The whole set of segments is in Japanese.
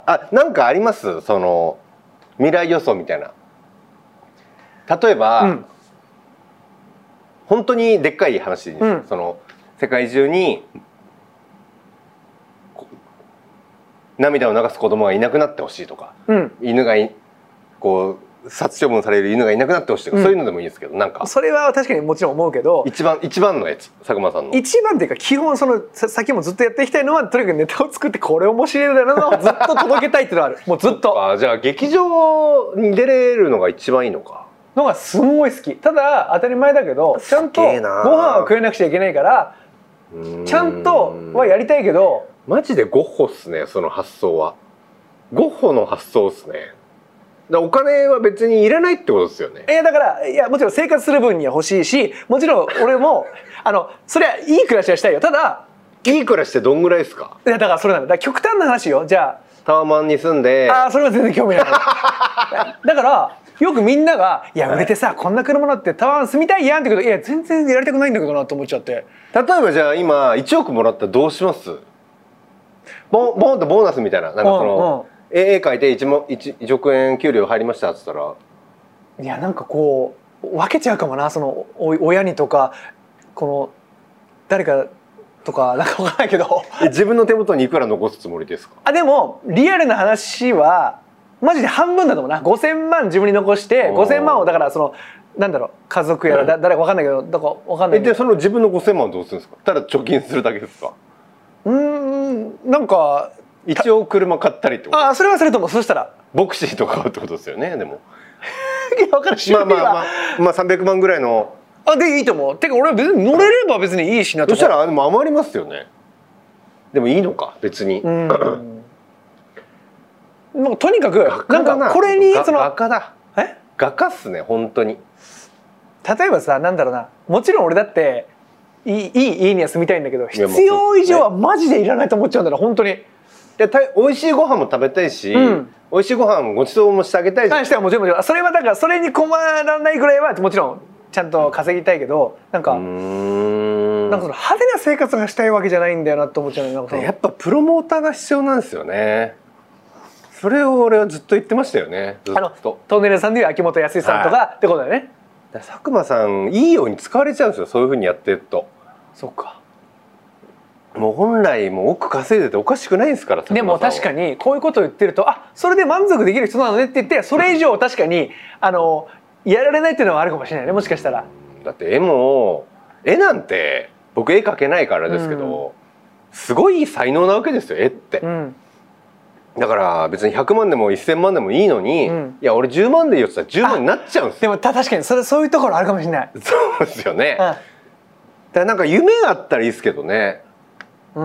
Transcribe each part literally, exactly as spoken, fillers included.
あ、なんかあります？その未来予想みたいな。例えば、うん、本当にでっかい話でいいんですよ、うん、その世界中に涙を流す子供がいなくなってほしいとか、うん、犬がいこう殺処分される犬がいなくなってほしいとか、うん、そういうのでもいいですけど、なんかそれは確かにもちろん思うけど、 一番一番のやつ、佐久間さんの一番っていうか基本その先もずっとやっていきたいのは、とにかくネタを作ってこれ面白いだろうなをずっと届けたいっていうのがある。もうずっと。 あ、じゃあ劇場に出れるのが一番いいのか。 のがすんごい好き。ただ当たり前だけど、ちゃんとご飯は食えなくちゃいけないから、ちゃんとはやりたいけど、 マジでゴッホっすね、その発想は。ゴッホの発想っすね。だお金は別にいらないってことですよね。 いやだからいやもちろん生活する分には欲しいし、もちろん俺もあのそれはいい暮らしはしたいよ。ただいい暮らしってどんぐらいですか？ いやだからそれなんだ。だから極端な話よ。じゃあタワマンに住んで、 ああそれは全然興味ない。だからよくみんなが「いや売れてさ、はい、こんな車乗ってタワマン住みたいやん」って言うけど、いや全然やりたくないんだけどなと思っちゃって。例えばじゃあ今いちおくもらったらどうします？ボンボンとボーナスみたいな、なんかその、うんうん、絵描いて 1, も 1, いちおくえん給料入りましたっつったら、 いやなんかこう分けちゃうかもな、その親にとかこの誰かとかなんか分からないけど自分の手元にいくら残すつもりですか？ あでもリアルな話はマジで半分だと思うな。ごせんまん自分に残してごせんまんをだからそのなんだろう家族やらだ誰か分かんないけどだから分かんないけど、 えでその自分のごせんまんはどうするんですか？ただ貯金するだけですか？ うーんなんか一応車買ったりってこと？ ああそれはそれともそしたらボクシーとか買うってことですよね。でも分かる。 まあまあまあまあさんびゃくまんぐらいのあでいいと思う。てか俺は別に乗れれば別にいいしなと。 そしたらでも余りますよね。でもいいのか別に。うんもうとにかくなんかこれにその画家だ。え画家っすね本当に。 例えばさなんだろうな、もちろん俺だっていいいい家には住みたいんだけど、必要以上はマジでいらないと思っちゃうんだよ本当に。 で美味しいご飯も食べたいし、うん、美味しいご飯もごちそうもしてあげたいし。 してはもちろんもちろんそれはだからそれに困らないぐらいはもちろんちゃんと稼ぎたいけど、なんかうんなんかその派手な生活がしたいわけじゃないんだよなって思っちゃう。なんかやっぱプロモーターが必要なんですよね。それを俺はずっと言ってましたよね。ずっと。あのトンネルさんでいう秋元康さんとか、はい、ってことだよね。 佐久間さんいいように使われちゃうんですよ、そういうふうにやってると。 そっか。 もう本来もう億稼いでておかしくないんですから。 でも確かにこういうことを言ってると、あそれで満足できる人なのねって言って、それ以上確かにあのやられないっていうのはあるかもしれないね、もしかしたら。 だって絵も絵なんて僕絵描けないからですけど、うん、すごい才能なわけですよ絵って。うん、だから別にひゃくまんでもいっせんまんでもいいのに、うん、いや俺じゅうまんでいいよって言ったらじゅうまんになっちゃうんですよ。 でも確かにそれそういうところあるかもしれない。 そうですよね。うん、だからなんか夢があったらいいですけどね。あ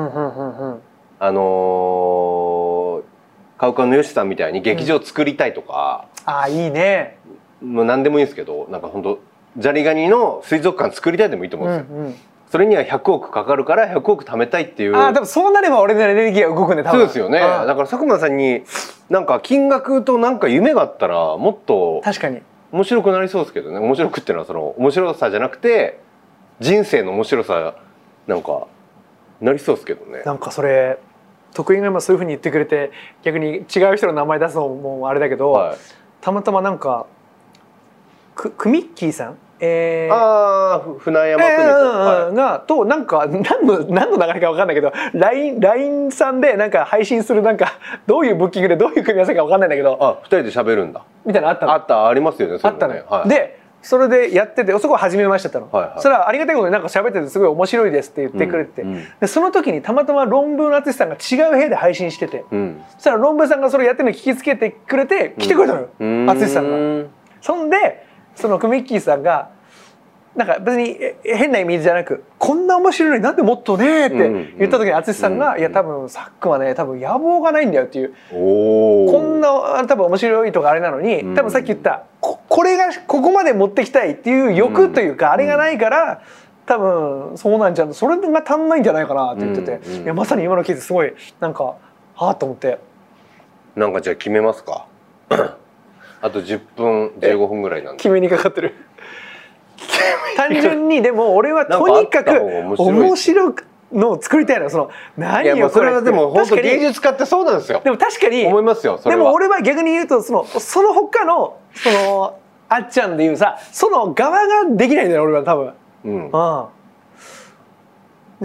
のカウカウのよしさんみたいに劇場作りたいとか、 うん、あいいね。 もう何でもいいんですけど、なんか本当ザリガニの水族館作りたいでもいいと思うんですよ。うんうん、それにはひゃくおくかかるからひゃくおく貯めたいっていう。 ああ、でもそうなれば俺のエネルギーが動くね多分。 そうですよね。だから佐久間さんになんか金額となんか夢があったらもっと確かに面白くなりそうですけどね。面白くっていうのはその面白さじゃなくて人生の面白さなんかなりそうですけどね。 なんかそれ徳井が今そういうふうに言ってくれて、逆に違う人の名前出すのもあれだけど、はい、たまたまなんかくクミッキーさん、 えー、ああ船山久美子、えーはい、がとなんか何の何の流れか分かんないけど ライン, ライン さんでなんか配信するなんかどういうブッキングでどういう組み合わせか分かんないんだけど、 あふたりで喋るんだみたいなのあったの。 あったありますよね。 あったのよ。はい、でそれでやってて、そこは初めましてだったの、はいはい、それはありがたいことになんか喋っててすごい面白いですって言ってくれて、うんうん、でその時にたまたま論文の淳さんが違う部屋で配信してて、うん、そしたら論文さんがそれやってるの聞きつけてくれて来てくれたのよ、淳、うん、さんが。そんでそのクミッキーさんがなんか別に変な意味じゃなく、こんな面白いのになんでもっとねって言った時に淳さんが「いや多分サックはね多分野望がないんだよ」っていう、こんな多分面白いとかあれなのに、多分さっき言ったここれがここまで持ってきたいっていう欲というかあれがないから多分そうなんじゃん、それが足んないんじゃないかなって言ってて、いやまさに今の聞いてすごいなんかはあと思って。 なんかじゃあ決めますか。あとじゅっぷんじゅうごふんぐらいなんで決めにかかってる。単純にでも俺はとにかく面白のを作りたいの。その何よ、 いやもうそれはでも本当芸術家ってそうなんですよ。 でも確かに思いますよ。それはでも俺は逆に言うとそのその他のそのあっちゃんでいうさ、その側ができないんだよ俺は多分。うん。うん、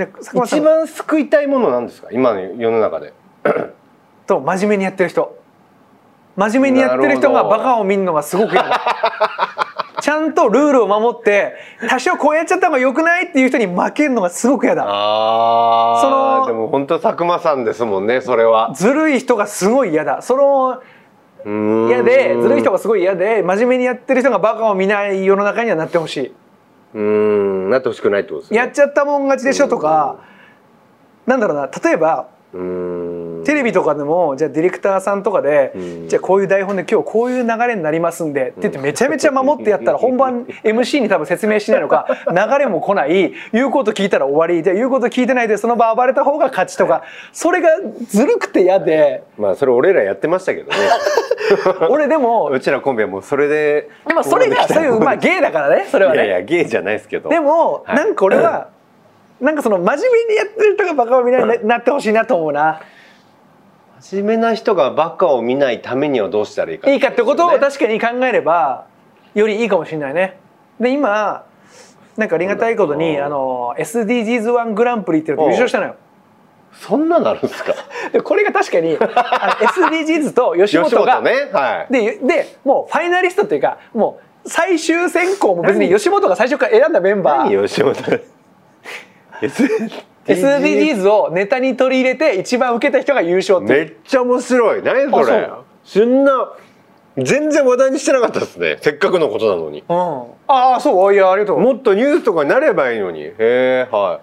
一番救いたいものなんですか今の世の中で。 と真面目にやってる人。真面目にやってる人がバカを見るのがすごく嫌だ。ちゃんとルールを守って多少こうやっちゃった方が良くないっていう人に負けるのがすごく嫌だ。 あそのでも本当佐久間さんですもんねそれは。 ずるい人がすごい嫌だ。その嫌でずるい人がすごい嫌で真面目にやってる人がバカを見ない世の中にはなってほしい。 うーんなってほしくないってことですね。 やっちゃったもん勝ちでしょとかなんだろうな、例えばうーんテレビとかでもじゃあディレクターさんとかでじゃあこういう台本で今日こういう流れになりますんでって言ってめちゃめちゃ守ってやったら本番 エムシー に多分説明しないのか流れも来ない言うこと聞いたら終わりで言うこと聞いてないでその場暴れた方が勝ちとかそれがずるくて嫌で。 まあそれ俺らやってましたけどね。 俺でもうちらコンビはもうそれででもそれがそういうまあ芸だからねそれはね。 いやいや芸じゃないですけどでもなんか俺はなんかその真面目にやってる人がバカを見ないなってほしいなと思うな。 真面目な人がバカを見ないためにはどうしたらいいか、 ね、いいかってことを確かに考えればよりいいかもしれないね。で今なんかありがたいことにあの エスディージーズワン グランプリっていうの優勝したのよ。 そんなのあるんですか。 でこれが確かにあの エスディージーズ と吉本がねはい、 ででもうファイナリストっていうかもう最終選考も別に吉本が最初から選んだメンバー。 吉本エスディージーズ をネタに取り入れて一番受けた人が優勝って。 めっちゃ面白い。何それ。そんな全然話題にしてなかったですね。せっかくのことなのに。 うん、ああそういやありがとう。 もっとニュースとかになればいいのに。へえはい。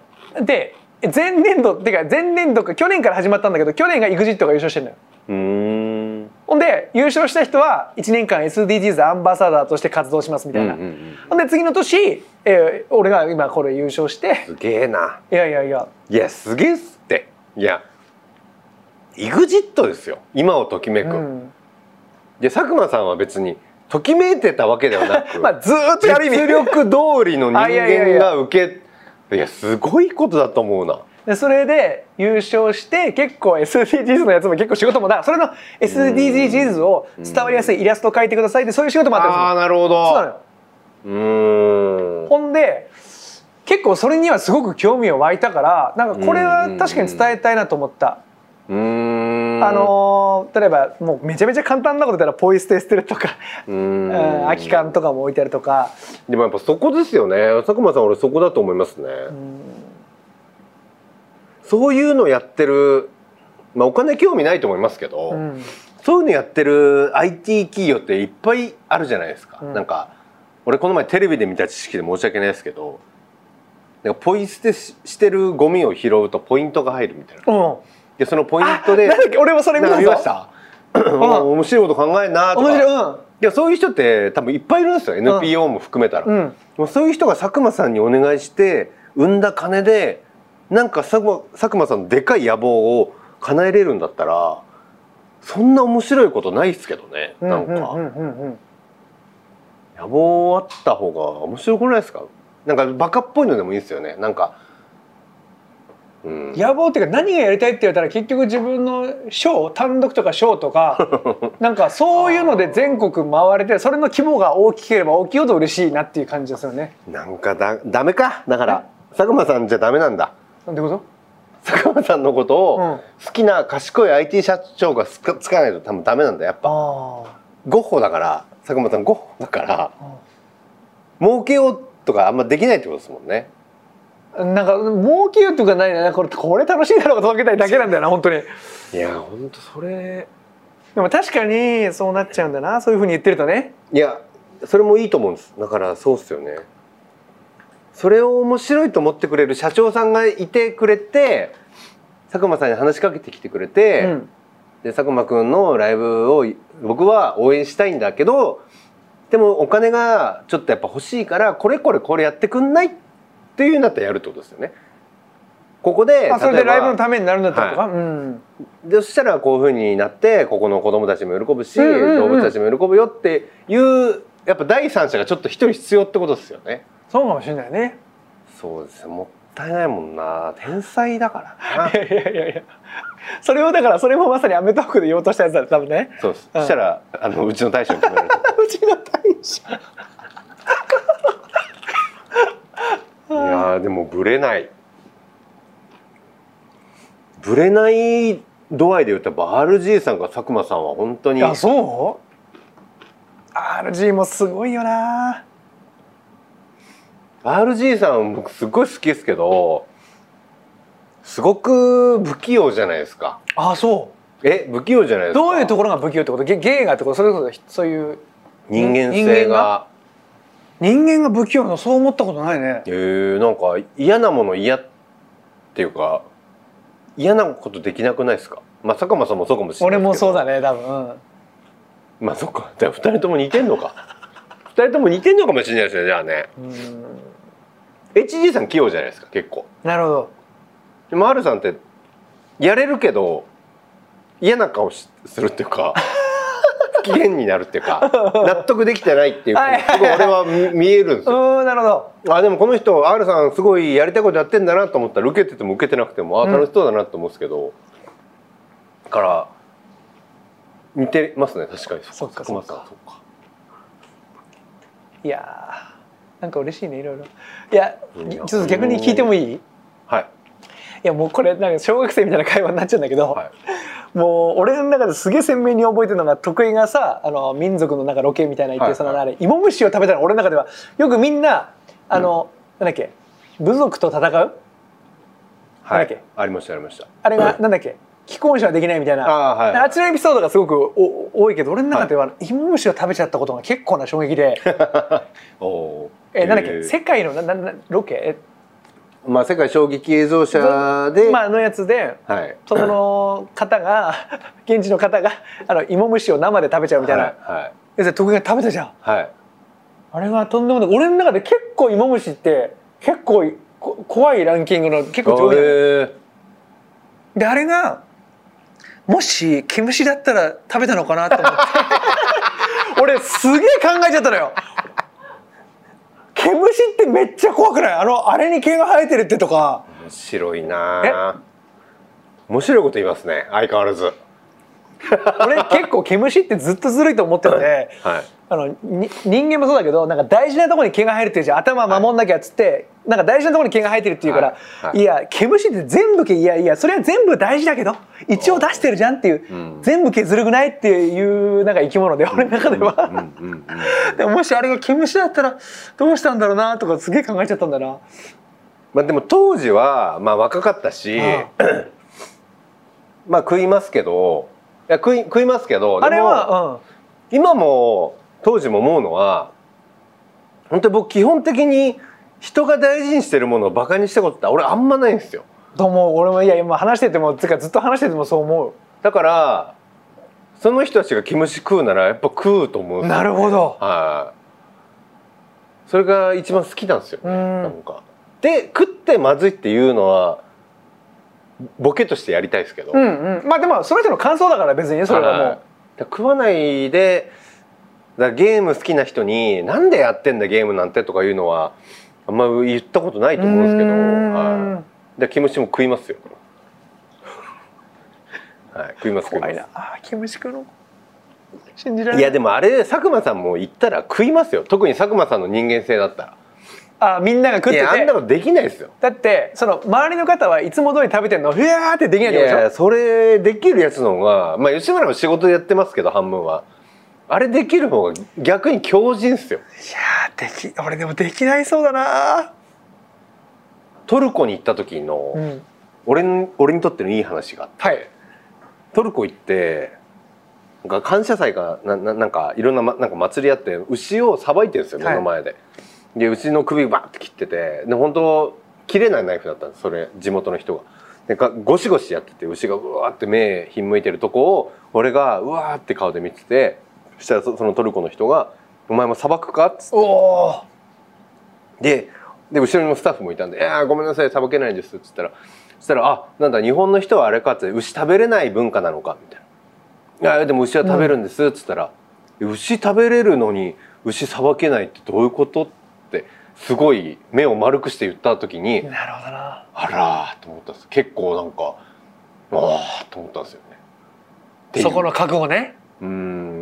で前年度っていうか前年度か去年から始まったんだけど去年が エグジット が優勝してるのよ。うーんほんで優勝した人はいちねんかん エスディージーズ アンバサダーとして活動しますみたいな。ほんで次の年、えー、俺が今これ優勝してすげえな。 いやいやいやいやすげえっすって。いや エグジット ですよ今をときめく。うん、で佐久間さんは別にときめいてたわけではなくまあずーっとやる意味実力通りの人間が受けいやすごいことだと思うな。 でそれで優勝して結構 エスディージーズ のやつも結構仕事もだそれの エスディージーズ を伝わりやすいイラストを描いてくださいってそういう仕事もあったんですよ。 ああなるほど。 そうなのよ。うーんほんで結構それにはすごく興味を湧いたからなんかこれは確かに伝えたいなと思った。うーんあのー、例えばもうめちゃめちゃ簡単なこと言ったらポイ捨て捨てるとか空き缶とかも置いてあるとか。 でもやっぱそこですよね。佐久間さん俺そこだと思いますね。そういうのやってる、まあ、お金興味ないと思いますけど、うん、そういうのやってる アイティー 企業っていっぱいあるじゃないですか。うん、なんか俺この前テレビで見た知識で申し訳ないですけどなんかポイ捨てしてるゴミを拾うとポイントが入るみたいな。うん、でそのポイントでなんだっけ俺もそれ見たぞ。 見ました。面白いこと考えんなとか。面白い、うん、いやそういう人って多分いっぱいいるんですよ、うん、エヌピーオー も含めたら。うん、もうそういう人が佐久間さんにお願いして生んだ金でなんか佐久間さんのでかい野望を叶えれるんだったらそんな面白いことないですけどね。なんか野望あった方が面白くないですか。なんかバカっぽいのでもいいですよね。なんか、 うん、野望っていうか何がやりたいって言われたら結局自分の賞単独とか賞とかなんかそういうので全国回れてそれの規模が大きければ大きいほど嬉しいなっていう感じですよね。 なんかだダメかだから佐久間さんじゃダメなんだ。 なんてこと？ 佐久間さんのことを好きな賢い アイティー 社長がつかないと多分ダメなんだやっぱ。ゴッホだから佐久間さんゴッホだから儲けようとかあんまできないってことですもんね。 なんか儲けようっていうかないなこれこれ楽しいだろうが届けたいだけなんだよな本当に。 いや本当それでも確かにそうなっちゃうんだなそういうふうに言ってるとね。 いやそれもいいと思うんです。だからそうっすよね。それを面白いと思ってくれる社長さんがいてくれて佐久間さんに話しかけてきてくれて、うん、で佐久間くんのライブを僕は応援したいんだけどでもお金がちょっとやっぱ欲しいからこれこれこれやってくんないっていうんだったらやるってことですよね。ここであそれでライブのためになるんだったらとか、はいうん、 でそしたらこういうふうになってここの子供たちも喜ぶし、うんうんうん、動物たちも喜ぶよっていうやっぱ第三者がちょっと一人必要ってことですよね。 そうかもしれないね。 そうですもったいないもんな。天才だからな。 いやいやいやいや、それをだからそれもまさに『アメトーーク』で言おうとしたやつだ多分ね。 そうです、うん、そしたらあのうちの大将に決められたうちの大将いやでもブレないブレない度合いで言ったら アールジー さんか佐久間さんは本当に。 あ、そう アールジー もすごいよな。 アールジー さん僕すごい好きですけどすごく不器用じゃないですか。 あ、そうえ不器用じゃないですか。 どういうところが不器用ってこと？ゲ芸がってこと？それこそそういう人間性が人間が不器用な、そう思ったことないね。 えー、なんか嫌なもの嫌っていうか嫌なことできなくないですか。まあ佐久間さんもそうかもしれないですけど。俺もそうだね多分、うん、 まあそっか、じゃあふたりとも似てんのかふたりとも似てんのかもしれないですねじゃあね。うん、エイチジー さん器用じゃないですか結構。 なるほど。 でも R さんってやれるけど嫌な顔するっていうか不機嫌になるっていうか納得できてないっていうかすごい俺は見えるんですよ。 うん、なるほど。 あでもこの人 R さんすごいやりたいことやってんだなと思ったら受けてても受けてなくてもあ楽しそうだなと思うんですけど、うん、だから似てますね確かに。 そっかそっか。いやーなんか嬉しいねいろいろ。いやちょっと逆に聞いてもいい？ はい。 いやもうこれなんか小学生みたいな会話になっちゃうんだけど、はい、もう俺の中ですげえ鮮明に覚えてるのが得意がさあの民族のなんかロケみたいな言って、はい、そのあれ芋虫を食べたら俺の中ではよくみんなあの、うん、なんだっけ部族と戦う、はい、なんだっけありましたありました。 あれがなんだっけ既婚者はできないみたいな あ,、はい、あっちのエピソードがすごくお多いけど俺の中では芋虫を食べちゃったことが結構な衝撃でおえなんだっけ世界のなななロケえまあ世界衝撃映像社で、 まあのやつで、はい、その方が現地の方があの芋虫を生で食べちゃうみたいな、はいはい、で徳井が食べたじゃん、はい、あれがとんでもない。俺の中で結構芋虫って結構こ怖いランキングの結構上位であれがもし毛虫だったら食べたのかなと思って俺すげえ考えちゃったのよ。毛虫ってめっちゃ怖くない？あのあれに毛が生えてるってとか。 面白いな。面白いこと言いますね相変わらず。 俺結構毛虫ってずっとずるいと思ってるんで、はい、あのに人間もそうだけどなんか大事なところに毛が生えるっていうじゃん。頭守んなきゃっつって、はい、なんか大事なところに毛が生えてるっていうから、はいはい、いや毛虫って全部毛いやいやそれは全部大事だけど一応出してるじゃんっていう、うん、全部毛ずるくないっていうなんか生き物で俺の中では。でももしあれが毛虫だったらどうしたんだろうなとかすげえ考えちゃったんだな。 まあでも当時はまあ若かったしまあ食いますけどいや 食い, 食いますけどあれは、 うん、今も当時も思うのは本当に僕基本的に人が大事にしてるものをバカにしたことって俺あんまないんですよ。 と思う。俺もいや今話しててもつかずっと話しててもそう思う。 だからその人たちが毛虫食うならやっぱ食うと思うんですよ、ね、 なるほど。 はい。それが一番好きなんですよね。なんかで食ってまずいっていうのはボケとしてやりたいですけど、 うんうん、まあでもその人の感想だから別にねそれはもう、はい、 食わないでだゲーム好きな人になんでやってんだゲームなんてとかいうのはあんま言ったことないと思うんですけど、はい、で毛虫も食いますよはい、食います食います。 怖いなあ毛虫食うの信じられない。 いやでもあれ佐久間さんも言ったら食いますよ。特に佐久間さんの人間性だったら。 あみんなが食ってて。いやあんなのできないですよ。 だってその周りの方はいつも通り食べてるのふやーってできないってことでしょ。いやそれできるやつの方がまあ吉村も仕事でやってますけど半分はあれできる方が逆に強靭っすよ。いやでき俺でもできないそうだな。 トルコに行った時の、うん、俺に俺にとってのいい話があって、はい、トルコ行ってなんか感謝祭か な, な, なんかいろんな、ま、なんか祭りあって牛をさばいてるんですよ目の前で。はい、で牛の首バッて切っててで本当切れないナイフだったんですそれ地元の人が。でゴシゴシやってて牛がうわーって目ひんむいてるとこを俺がうわーって顔で見ててそしたら そ, そのトルコの人が「お前もさばくか?」っつって。おでで後ろにもスタッフもいたんで「いやごめんなさいさばけないです」っつったらそしたら「あなんだ日本の人はあれか」って「牛食べれない文化なのか」みたいな「いやでも牛は食べるんです」っつったら「うん、牛食べれるのに牛さばけないってどういうこと?」ってすごい目を丸くして言った時に、 なるほどな、 あらーと思ったんです。結構なんかああと思ったんですよね。 そこの覚悟ね。 うん、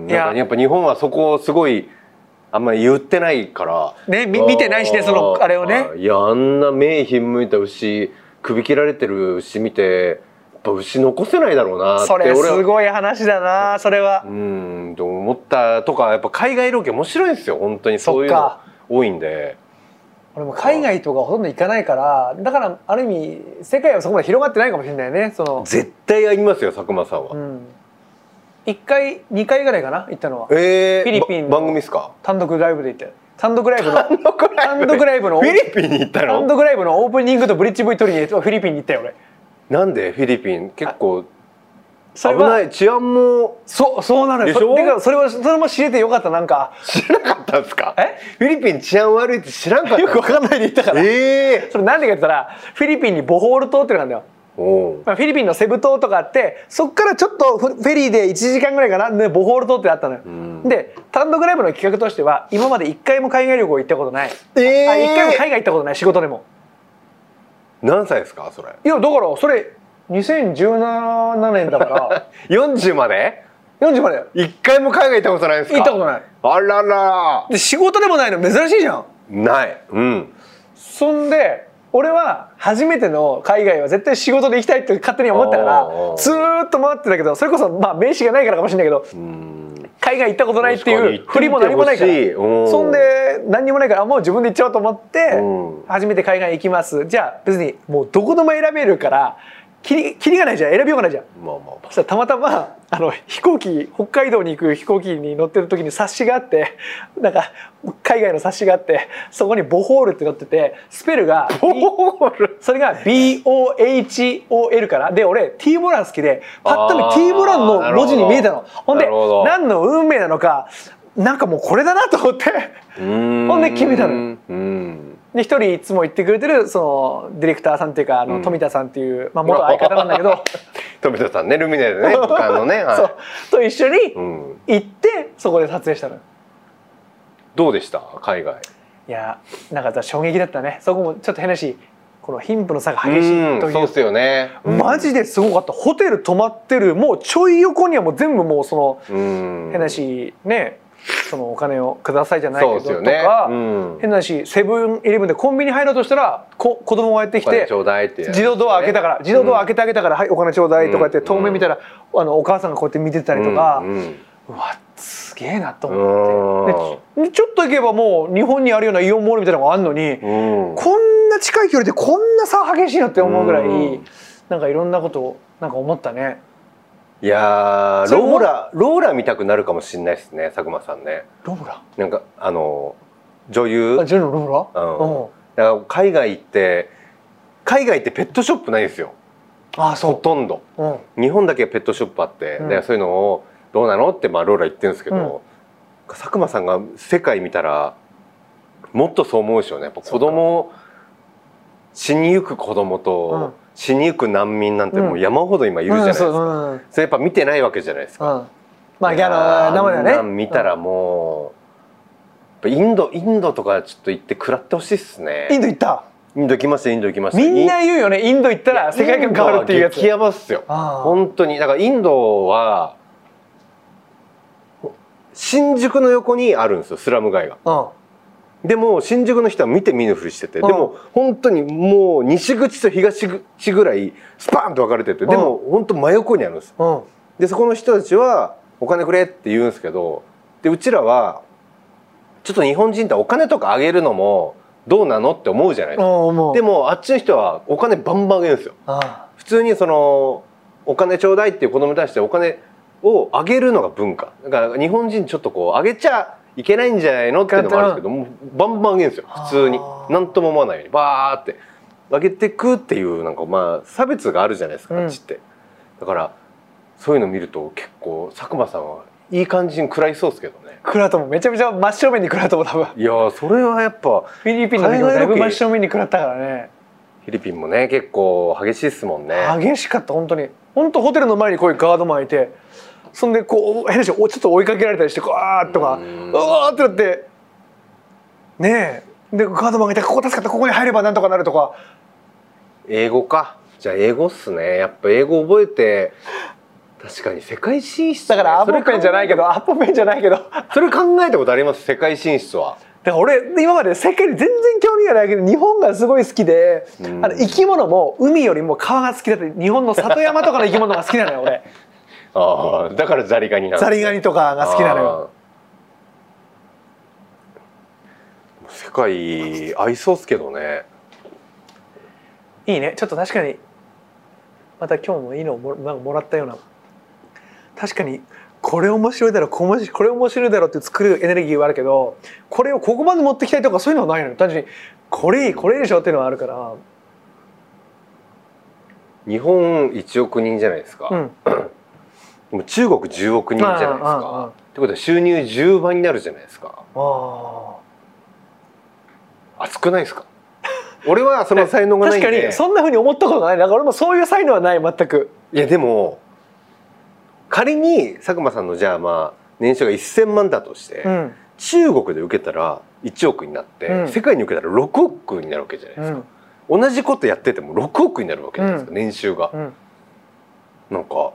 なんかやっぱ日本はそこをすごいあんまり言ってないからね、見てないしね、そのあれをね。 いや、あんな目ひんむいた牛、首切られてる牛見てやっぱ牛残せないだろうなって。 それすごい話だな、それは。 うんと思ったとか、やっぱ海外ロケ面白いんですよ本当に。そういうの多いんで。 俺も海外とかほとんど行かないから、だからある意味世界はそこまで広がってないかもしれないね。その絶対ありますよ佐久間さんは。うん、 いっかいにかいぐらいかな行ったのは。 えー、 フィリピンの番組ですか？単独ライブで行ったよ。単独ライブの単独ライブのフィリピンに行ったの？ 単独ライブのオープニングとブリッジ ブイ 撮りにフィリピンに行ったよ俺。 なんでフィリピン結構危ない、治安も。 そうそうなのよ。それそれはそれも知れてよかった。なんか知らなかったんですか？ えフィリピン治安悪いって知らんかった？ よくわかんないで言ったから。 ええー、 それなんでかって言ったらフィリピンにボホール島っていうのがあるんだよ。まあ、フィリピンのセブ島とかあって、そこからちょっとフェリーでいちじかんぐらいかな、ね、ボホール島ってあったのよ。で単独ライブの企画としては今までいっかいも海外旅行行ったことない。えー、あいっかいも海外行ったことない、仕事でも。 何歳ですかそれ？ いやだからそれにせんじゅうななねんだからよんじゅうまでよんじゅうまでいっかいも海外行ったことないですか？ 行ったことない。 あらら。 で仕事でもないの珍しいじゃん。 ない。うん。 そんで俺は初めての海外は絶対仕事で行きたいって勝手に思ったからずーっと回ってたけど、それこそまあ名刺がないからかもしれないけど、海外行ったことないっていう振りも何もないから、そんで何にもないからもう自分で行っちゃおうと思って初めて海外行きます。じゃあ別にもうどこでも選べるからキリ、キリがないじゃん、選びようがないじゃん。まあまあまあ、そしたらたまたまあの飛行機北海道に行く飛行機に乗ってる時に冊子があって、なんか海外の冊子があって、そこにボホールって載ってて、スペルがボホール、それが ビーオーエイチオーエル からで、俺 T ボラン好きでパッと見 T ボランの文字に見えたの。ほんで何の運命なのか、なんかもうこれだなと思ってほんで決めたの。で一人いつも言ってくれてるそのディレクターさんっていうか、あの富田さんっていう、まあ、元相方なんだけど富田さんね、ルミネでねあのね、はい、 そうと一緒に行ってそこで撮影したの。 どうでした海外？ いやなんか衝撃だったね。そこもちょっと変なし、この貧富の差が激しいという。 そうっすよね。 マジですごかった。ホテル泊まってるもうちょい横にはもう全部もうその変なしね、そのお金をくださいじゃないけどとか、変なしセブンイレブンでコンビニ入ろうとしたらこ子供がやってきて自動ドア開けたから自動ドア開けてあげたからはいお金ちょうだいとか言って遠目見たらあのお母さんがこうやって見てたりとか、うわすげえなと思って。でちょっと行けばもう日本にあるようなイオンモールみたいなのがあるのに、こんな近い距離でこんな差激しいのって思うぐらいなんかいろんなことをなんか思ったね。 いやーローラローラ見たくなるかもしれないですね佐久間さんね。 ローラなんかあの女優あ女優のローラ、 うん、だから海外行って海外ってペットショップないんですよ。あそうほとんど、うん、日本だけペットショップあって、うん、でそういうのをどうなのってまあローラ言ってるんですけど、うん、佐久間さんが世界見たらもっとそう思うでしょうね。やっぱ子供死にゆく子供と、うん死にゆく難民なんてもう山ほど今いるじゃないですか。それやっぱ見てないわけじゃないですか。 まあギャラ生だね。 見たらもうインドインドとかちょっと行って食らってほしいですね。 インド行った？ インド行きましたインド行きました。 みんな言うよね。インド行ったら世界観変わるっていうやつ。 激ヤバっすよ。本当にだからインドは新宿の横にあるんですよスラム街が。でも新宿の人は見て見ぬふりしてて、でも本当にもう西口と東口ぐらいスパーンと分かれてて、でも本当真横にあるんです。でそこの人たちはお金くれって言うんですけど、でうちらはちょっと日本人ってお金とかあげるのもどうなのって思うじゃないですか。でもあっちの人はお金バンバンあげるんですよ。普通にそのお金ちょうだいっていう子供に対してお金をあげるのが文化だから、日本人ちょっとこうあげちゃいけないんじゃないのっていうのもあるんですけど、もうバンバンあげるんですよ普通に。何とも思わないようにバーってあげてくっていうなんかまあ差別があるじゃないですか、あっちって。だからそういうの見ると結構佐久間さんはいい感じに食らいそうですけどね。 食らうともめちゃめちゃ真正面に食らうとも多分。 いやそれはやっぱフィリピンの時もだいぶ真正面に食らったからね。 フィリピンもね結構激しいですもんね。 激しかった本当に。本当ホテルの前にこういうガードマンいて、そんでこう変なしちょっと追いかけられたりしてわーっとかうわーってなってねえでカード曲げてここ助かったここに入ればなんとかなるとか。 英語か。じゃあ英語っすね。やっぱ英語覚えて。確かに世界進出、 ね、だからアポペンじゃないけどアポペンじゃないけどそれ考えたことあります。世界進出は。 だから俺今まで世界に全然興味がないけど日本がすごい好きで、うん、あの生き物も海よりも川が好きだって日本の里山とかの生き物が好きなのよ俺。 ああだからザリガニなんですね。 ザリガニとかが好きなのよ。 世界合いそうっすけどね。 いいね。ちょっと確かにまた今日もいいのをもなんかもらったような。確かにこれ面白いだろこれ面白いだろって作るエネルギーはあるけどこれをここまで持ってきたいとかそういうのはないのよ。単純にこれいいこれいいでしょっていうのはあるから。 日本いちおく人じゃないですか、うん、でも中国じゅうおく人じゃないですか。ってことは収入じゅうばいになるじゃないですか。あ熱くないですか。俺はその才能がないんで確かにそんなふうに思ったことない。だから俺もそういう才能はない全く。 いやでも仮に佐久間さんのじゃあまあ年収がせんまんだとして、うん、中国で受けたらいちおくになって、うん、世界に受けたらろくおくになるわけじゃないですか、うん、同じことやっててもろくおくになるわけじゃないですか、うん、年収が、うん、なんか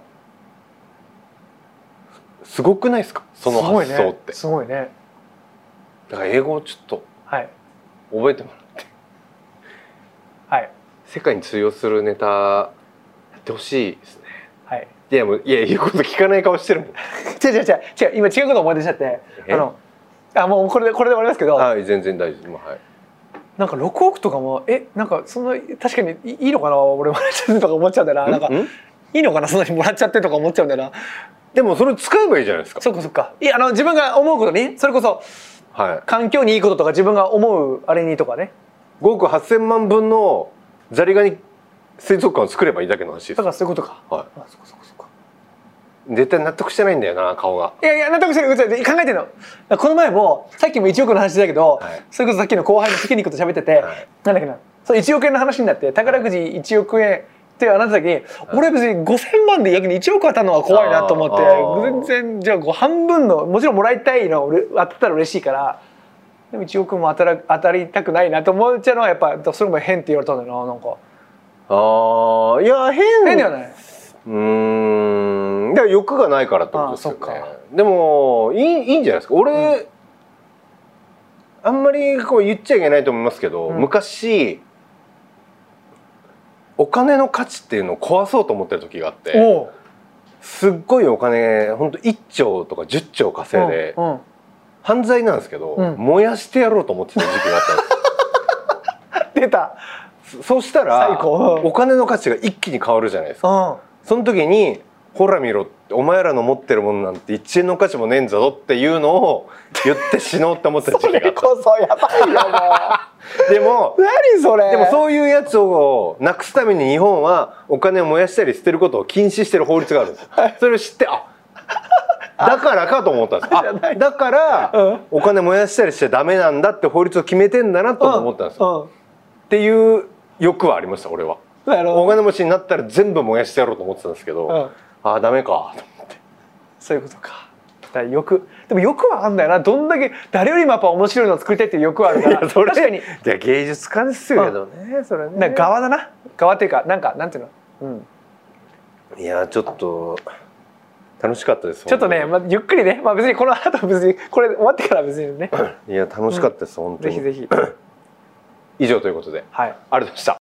すごくないですかその発想って。 すごいね。すごいね。 だから英語をちょっと覚えてもらって、はい、世界に通用するネタやってほしいですね。はい。いやもういや言うこと聞かない顔してるもん。 違う違う違う違う今違うこと思い出しちゃってあのあもうこれでこれで終わりますけど。 はい全然大丈夫。はい。 なんかろくおくとかもえなんかそんな確かにいいのかな俺もらっちゃってとか思っちゃうんだよな。なんかいいのかなそんなにもらっちゃってとか思っちゃうんだよな。 でもそれ使えばいいじゃないですか。 そっかそっか。いやあの自分が思うことにそれこそ、はい、環境にいいこととか自分が思うあれにとかね。 ごおくはっせんまんぶんのザリガニ水族館を作ればいいだけの話です。 だからそういうことか。 はい。あそこそこそこ。絶対納得してないんだよな顔が。 いやいや納得してる。考えてるの。この前もさっきもいちおくの話だけど、はい、それこそさっきの後輩のテクニックと喋ってて、はい、なんだっけな。そういちおくえんの話になって宝くじいちおくえんってなった時に、はい、俺別にごせんまんで逆にいちおく当たるのは怖いなと思って全然じゃあ半分のもちろんもらいたいの当たったら嬉しいからでもいちおくも当たら当たりたくないなと思っちゃうのはやっぱそれも変って言われたんだよななんか。 ああいや変変ではない。 うーんだから欲がないからってことですよね。でもいいいいんじゃないですか。俺、うん、あんまりこう言っちゃいけないと思いますけど、うん、昔お金の価値っていうのを壊そうと思ってる時があってすっごいお金ほんといっちょうとかじゅっちょう稼いで、うんうん、犯罪なんですけど、うん、燃やしてやろうと思ってた時期があったんです。 出た。 そしたらお金の価値が一気に変わるじゃないですか。その時にほら見ろってお前らの持ってるものなんていちえんの価値もねえんぞっていうのを言って死のうって思ってた時期があった。 それこそやばいよもう。でも何それ。 でもそういうやつをなくすために日本はお金を燃やしたり捨てることを禁止してる法律があるんです。それを知ってあだからかと思ったんです。あだからお金燃やしたりしちゃダメなんだって法律を決めてんだなと思ったんですよ。っていう欲はありました俺は。お金持ちになったら全部燃やしてやろうと思ってたんですけど、うん、ああダメかと思って。 そういうことか。だから欲でも欲はあんだよな。どんだけ誰よりもやっぱ面白いのを作りたいっていう欲はあるから。 それ確かに。いや芸術家ですよけどね、うん、それね。 なんか側だな。側っていうかなんかなんていうの。 うん。いやちょっと楽しかったです。 ちょっとね、まあ、ゆっくりね、まあ別にこの後別にこれ終わってから別にね。 いや楽しかったです、うん、本当に。 ぜひぜひ。 以上ということで、はい、ありがとうございました。